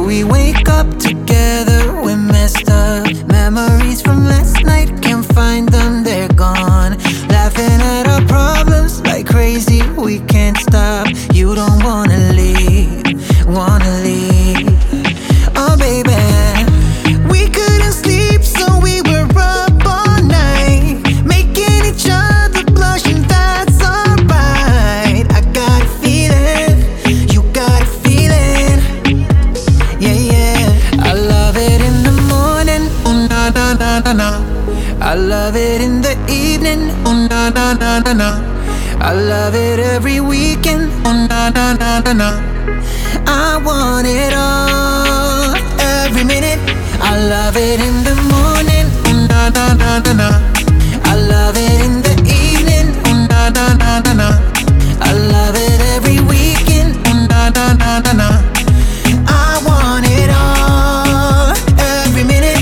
We wake up together, we messed up. Memories from last night, can't find them, they're gone. Laughing at our problems like crazy, we can't stop. You don't wanna leave, wanna leave. Oh baby, we couldn't sleep, so we were up all night, making each other blush, and that's alright. I got a feeling, you got a feeling. Yeah, yeah. I love it in the morning, oh na na na na na. I love it in the evening, oh na na na na na. I love it every weekend, oh na na na na na. I want it all, every minute. I love it in the morning, oh na na na na na. I love it in the evening, oh na na na na na. I love it every weekend, oh na na na na na. I want it all, every minute.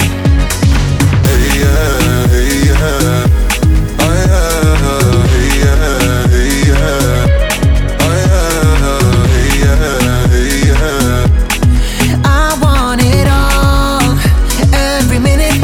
Hey yeah, hey yeah. Oh yeah, hey yeah, hey yeah. Oh yeah, hey yeah, hey yeah. I want it all, every minute.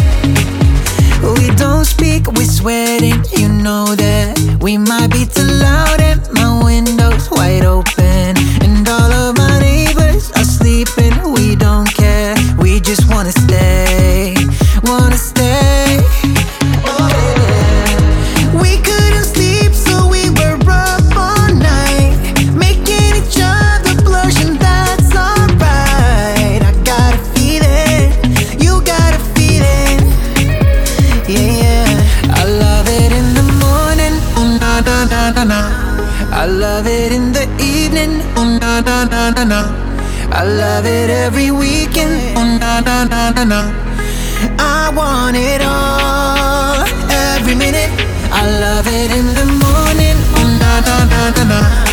We don't speak, we're sweating, you know that. We might be too loud and my window's wide open, and all of my neighbors are sleeping. We don't care, we just wanna stay, wanna stay. Oh, yeah. We couldn't sleep, so we were up all night, making each other blush, and that's alright. I got a feeling, you got a feeling. Yeah, yeah. I love it in the morning, oh na na na na na. I love it in the evening, oh na na na na na. I love it every weekend, oh na na na na na. I want it all, every minute. I love it in the morning, oh na na na na na.